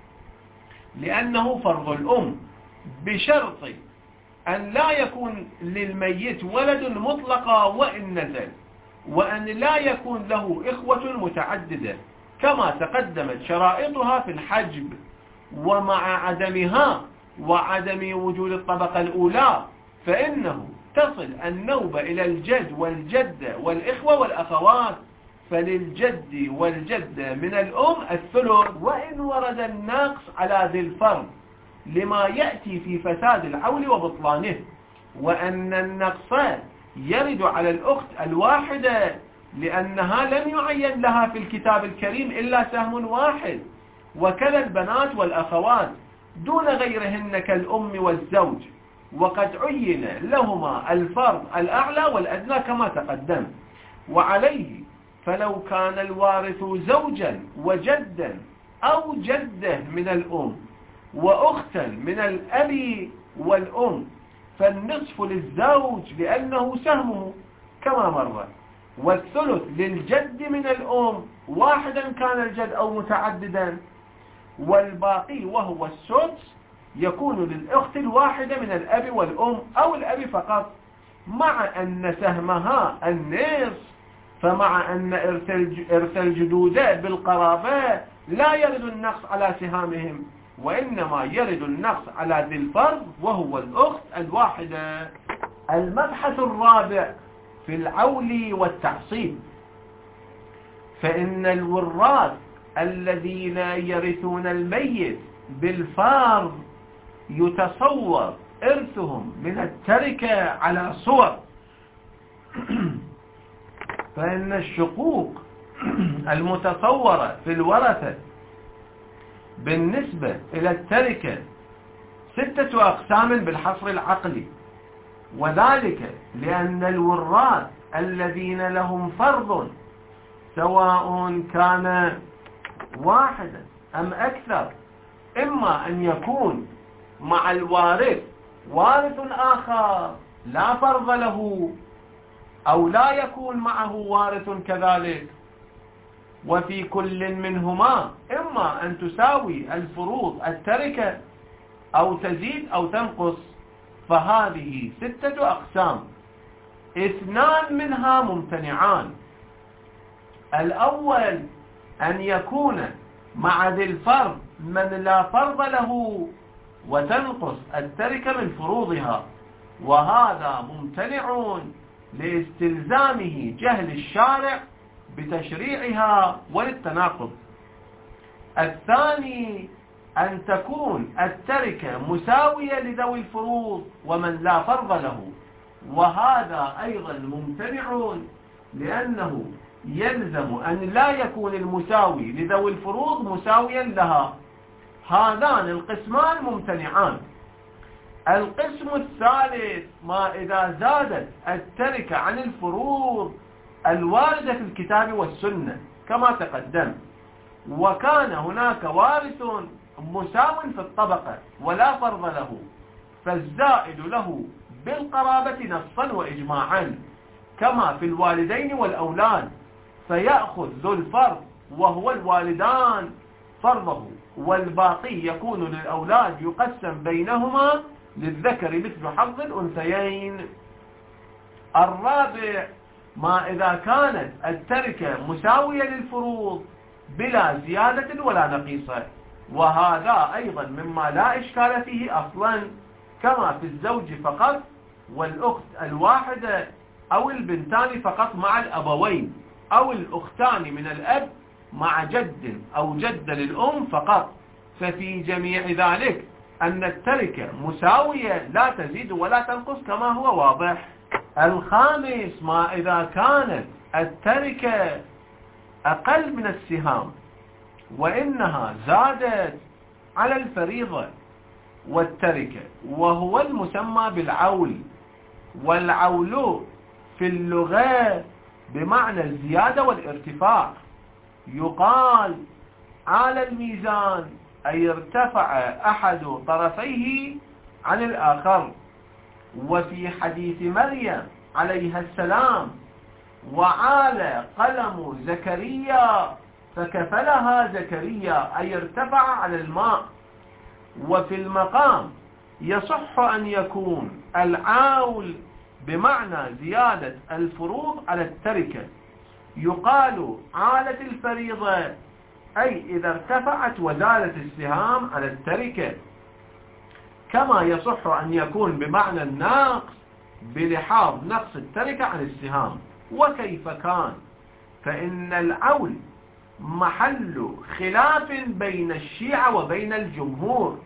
A: لأنه فرض الأم، بشرط أن لا يكون للميت ولد مطلقا وإن نزل، وأن لا يكون له إخوة متعددة كما تقدمت شرائطها في الحجب. ومع عدمها وعدم وجود الطبقة الأولى فإنه تصل النوبة إلى الجد والجدة والإخوة والأخوات، فللجد والجدة من الأم الثلث، وإن ورد النقص على ذي الفرض لما يأتي في فساد العول وبطلانه، وأن النقص يرد على الأخت الواحدة لأنها لم يعين لها في الكتاب الكريم إلا سهم واحد، وكذا البنات والأخوات دون غيرهن كالأم والزوج، وقد عين لهما الفرض الأعلى والأدنى كما تقدم. وعليه فلو كان الوارث زوجا وجدا أو جدة من الأم وأختا من الأب والأم فالنصف للزوج لأنه سهمه كما مر، والثلث للجد من الأم واحدا كان الجد أو متعددا، والباقي وهو السدس يكون للأخت الواحدة من الأب والأم أو الأب فقط، مع أن سهمها النصف. فمع أن إرث الجدودات بالقرابة لا يرد النقص على سهامهم، وإنما يرد النقص على ذي الفرض وهو الأخت الواحدة. المبحث الرابع في العول والتعصيب. فإن الوراث الذين يرثون الميت بالفرض يتصور إرثهم من التركة على صور. فإن الشقوق المتصورة في الورثة بالنسبة إلى التركة 6 أقسام بالحصر العقلي، وذلك لأن الوراث الذين لهم فرض سواء كان واحدا أم أكثر، إما أن يكون مع الوارث وارث آخر لا فرض له، أو لا يكون معه وارث كذلك، وفي كل منهما إما أن تساوي الفروض التركة أو تزيد أو تنقص. فهذه 6 أقسام، 2 منها ممتنعان. الأول أن يكون مع ذي الفرض من لا فرض له وتنقص التركة من فروضها، وهذا ممتنع لاستلزامه جهل الشارع بتشريعها وللتناقض. الثاني أن تكون التركة مساوية لذوي الفروض ومن لا فرض له، وهذا أيضا ممتنع لأنه يلزم أن لا يكون المساوي لذوي الفروض مساويا لها. هذان القسمان ممتنعان. القسم الثالث ما إذا زادت التركة عن الفروض الواردة في الكتاب والسنة كما تقدم، وكان هناك وارث مساو في الطبقة ولا فرض له، فالزائد له بالقرابة نصا وإجماعا كما في الوالدين والأولاد، فيأخذ ذو الفرض وهو الوالدان فرضه، والباقي يكون للأولاد يقسم بينهما للذكر مثل حظ الأنثيين. الرابع ما إذا كانت التركة مساوية للفروض بلا زيادة ولا نقيصة، وهذا أيضا مما لا إشكال فيه أصلا، كما في الزوج فقط والأخت الواحدة، أو البنتان فقط مع الأبوين، أو الأختان من الأب مع جد أو جد للأم فقط. ففي جميع ذلك أن التركة مساوية لا تزيد ولا تنقص كما هو واضح. الخامس، ما إذا كانت التركة أقل من السهام وإنها زادت على الفريضة والتركة، وهو المسمى بالعول. والعول في اللغة بمعنى الزيادة والارتفاع. يقال على الميزان أي ارتفع أحد طرفيه عن الآخر. وفي حديث مريم عليها السلام وعال قلم زكريا فكفلها زكريا أي ارتفع على الماء. وفي المقام يصح أن يكون العول بمعنى زيادة الفروض على التركة. يقال عالت الفريضة أي إذا ارتفعت وزالت السهام على التركة، كما يصح أن يكون بمعنى الناقص بلحاظ نقص التركة عن السهام. وكيف كان؟ فإن العول محل خلاف بين الشيعة وبين الجمهور،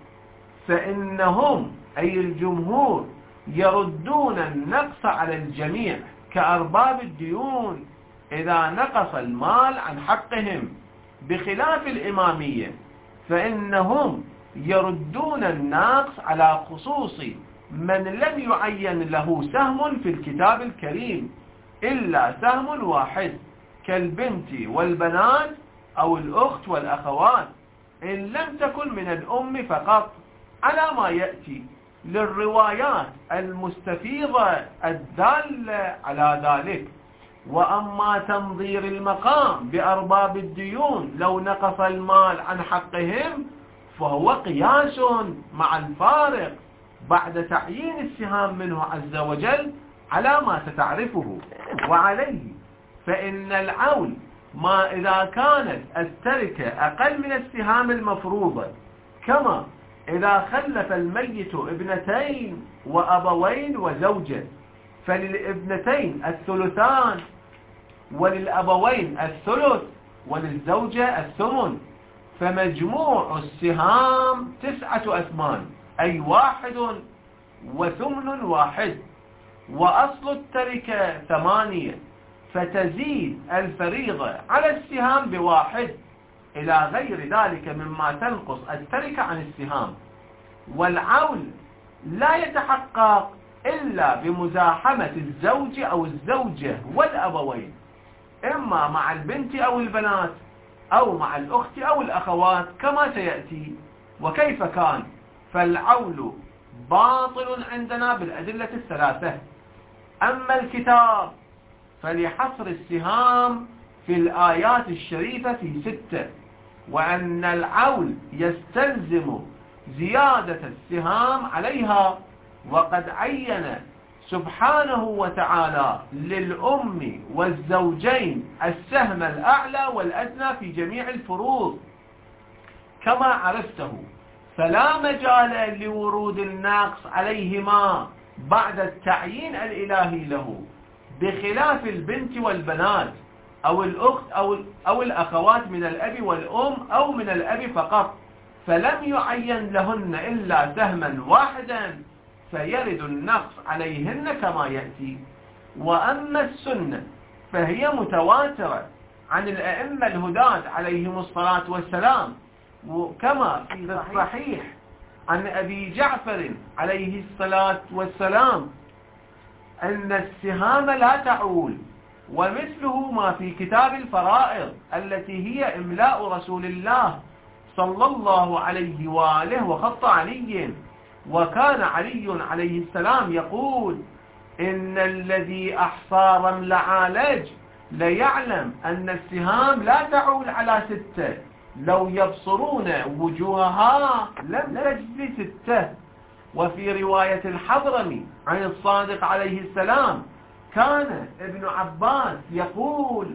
A: فإنهم أي الجمهور يردون النقص على الجميع كأرباب الديون إذا نقص المال عن حقهم، بخلاف الإمامية فإنهم يردون النقص على خصوص من لم يعين له سهم في الكتاب الكريم إلا سهم واحد كالبنت والبنات أو الأخت والأخوات إن لم تكن من الأم فقط، على ما يأتي للروايات المستفيضة الدالة على ذلك. وأما تنظير المقام بأرباب الديون لو نقص المال عن حقهم فهو قياس مع الفارق بعد تعيين السهام منه عز وجل على ما ستعرفه. وعليه فإن العول ما إذا كانت التركة أقل من السهام المفروضة، كما إذا خلف الميت ابنتين وأبوين وزوجة، فللابنتين الثلثان وللأبوين الثلث وللزوجة الثمن، فمجموع السهام 9 أثمان أي 1 وثمن 1، وأصل التركة 8، فتزيد الفريضة على السهام ب1 إلى غير ذلك مما تنقص التركة عن السهام. والعول لا يتحقق إلا بمزاحمة الزوج أو الزوجة والأبوين، إما مع البنت أو البنات أو مع الأخت أو الأخوات كما سيأتي. وكيف كان؟ فالعول باطل عندنا بالأدلة الثلاثة. أما الكتاب فلحصر السهام في الآيات الشريفة في 6، وأن العول يستلزم زيادة السهام عليها، وقد عين سبحانه وتعالى للأم والزوجين السهم الأعلى والأدنى في جميع الفروض كما عرفته، فلا مجال لورود الناقص عليهما بعد التعيين الإلهي له، بخلاف البنت والبنات أو الأخت أو الأخوات من الأب والأم أو من الأب فقط، فلم يعين لهن إلا سهما واحدا فيرد النقص عليهن كما يأتي. وأما السنة فهي متواترة عن الأئمة الهداة عليهم الصلاة والسلام، كما في الصحيح عن أبي جعفر عليه الصلاة والسلام أن السهام لا تعول، ومثله ما في كتاب الفرائض التي هي إملاء رسول الله صلى الله عليه وآله وخط علي. وكان علي عليه السلام يقول: إن الذي أحصى رمل عالج ليعلم أن السهام لا تعول على 6، لو يبصرون وجوهها لم تجز 6. وفي رواية الحضرمي عن الصادق عليه السلام كان ابن عباس يقول: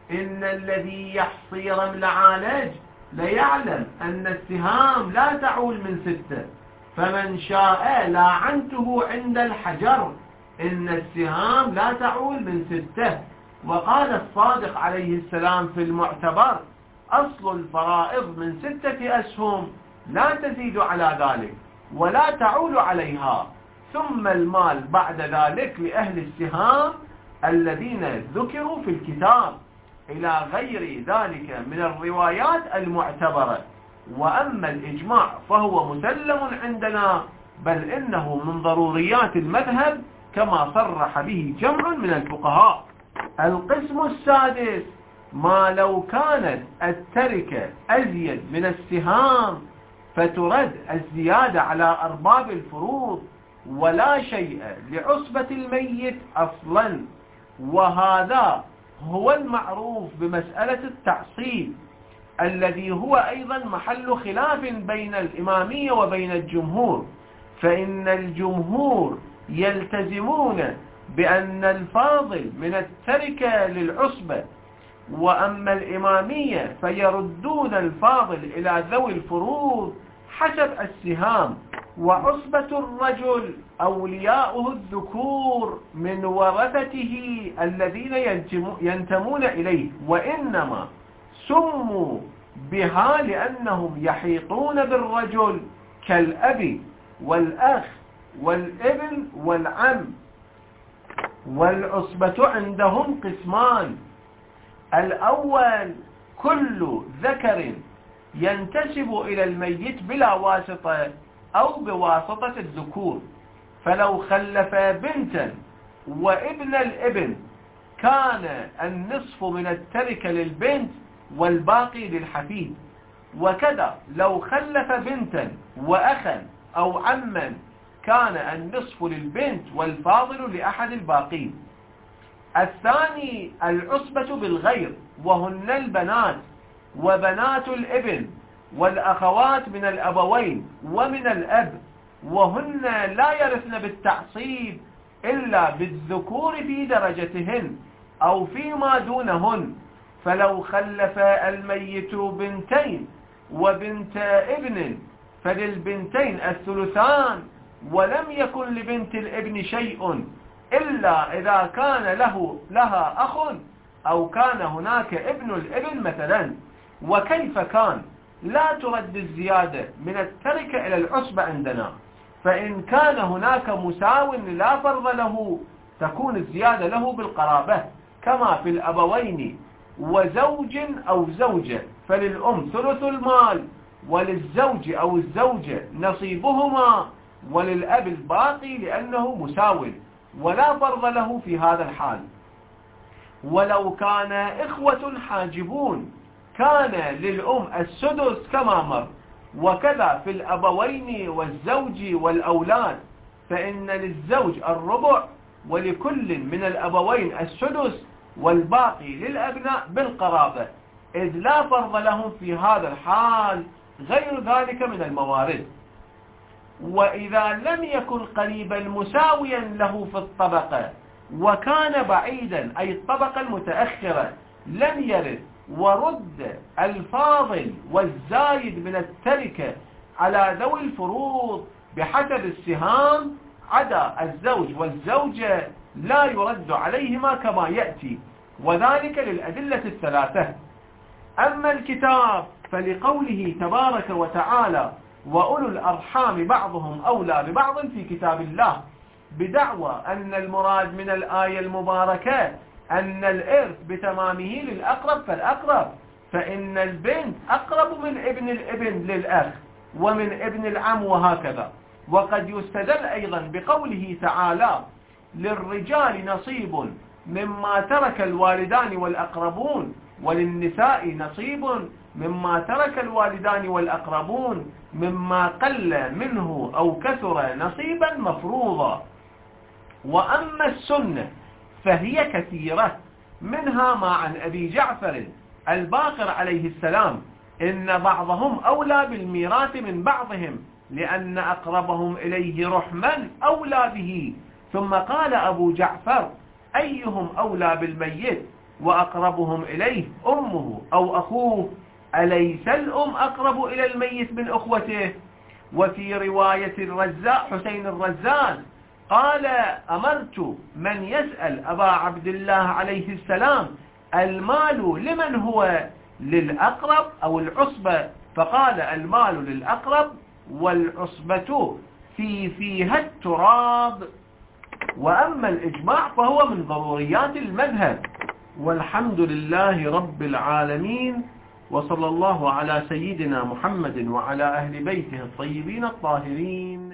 A: إن الذي يحصي رمل عالج ليعلم أن السهام لا تعول من 6، فمن شاء لاعنته عند الحجر، إن السهام لا تعول من 6. وقال الصادق عليه السلام في المعتبر: أصل الفرائض من 6 أسهم لا تزيد على ذلك ولا تعول عليها، ثم المال بعد ذلك لأهل السهام الذين ذكروا في الكتاب، إلى غير ذلك من الروايات المعتبرة. وأما الإجماع فهو مسلم عندنا، بل إنه من ضروريات المذهب كما صرح به جمع من الفقهاء. القسم السادس: ما لو كانت التركة أزيد من السهام فترد الزيادة على أرباب الفروض، ولا شيء لعصبة الميت أصلا. وهذا هو المعروف بمسألة التعصيب، الذي هو أيضا محل خلاف بين الإمامية وبين الجمهور، فإن الجمهور يلتزمون بأن الفاضل من التركة للعصبة، وأما الإمامية فيردون الفاضل إلى ذوي الفروض حسب السهام. وعصبة الرجل أولياؤه الذكور من ورثته الذين ينتمون إليه، وإنما سموا بها لأنهم يحيطون بالرجل كالأب والأخ والابن والعم. والعصبة عندهم قسمان: الأول كل ذكر ينتسب إلى الميت بلا واسطة أو بواسطة الذكور، فلو خلف بنتا وابن الابن كان النصف من التركة للبنت والباقي للحفيد، وكذا لو خلف بنتا وأخا أو عما كان النصف للبنت والفاضل لأحد الباقين. الثاني العصبة بالغير، وهن البنات وبنات الابن والأخوات من الأبوين ومن الأب، وهن لا يرثن بالتعصيب إلا بالذكور في درجتهن أو فيما دونهن. فلو خلف الميت بنتين وبنت ابن فللبنتين الثلثان، ولم يكن لبنت الابن شيء إلا إذا كان لها أخ أو كان هناك ابن الابن مثلا. وكيف كان لا ترد الزيادة من التركة إلى العصبة عندنا، فإن كان هناك مساو لا فرض له تكون الزيادة له بالقرابة كما في الأبوين وزوج أو زوجة، فللأم ثلث المال وللزوج أو الزوجة نصيبهما وللأب الباقي لأنه مساو ولا فرض له في هذا الحال. ولو كان إخوة حاجبون كان للأم السدس كما مر، وكذا في الأبوين والزوج والأولاد، فإن للزوج الربع ولكل من الأبوين السدس والباقي للأبناء بالقرابة، إذ لا فرض لهم في هذا الحال غير ذلك من الموارد. وإذا لم يكن قريبا مساويا له في الطبقة وكان بعيدا أي الطبقة المتأخرة لم يرث، ورد الفاضل والزايد من التركة على ذوي الفروض بحسب السهام، عدا الزوج والزوجة لا يرد عليهما كما يأتي، وذلك للأدلة الثلاثة. أما الكتاب فلقوله تبارك وتعالى: وأولو الأرحام بعضهم أولى ببعض في كتاب الله، بدعوى أن المراد من الآية المباركة أن الإرث بتمامه للأقرب فالأقرب، فإن البنت أقرب من ابن الابن للأخ ومن ابن العم وهكذا. وقد يستدل أيضا بقوله تعالى: للرجال نصيب مما ترك الوالدان والأقربون، وللنساء نصيب مما ترك الوالدان والأقربون مما قل منه أو كثر نصيبا مفروضا. وأما السنة فهي كثيرة، منها ما عن أبي جعفر الباقر عليه السلام: إن بعضهم أولى بالميراث من بعضهم لأن أقربهم إليه رحما أولى به. ثم قال أبو جعفر: أيهم أولى بالميت؟ وأقربهم إليه أمه أو أخوه، أليس الأم أقرب إلى الميت من أخوته؟ وفي رواية الرزاق حسين الرزاق قال: أمرت من يسأل أبا عبد الله عليه السلام المال لمن هو للأقرب أو العصبة، فقال: المال للأقرب والعصبة فيها التراب. وأما الإجماع فهو من ضروريات المذهب. والحمد لله رب العالمين، وصلى الله على سيدنا محمد وعلى أهل بيته الطيبين الطاهرين.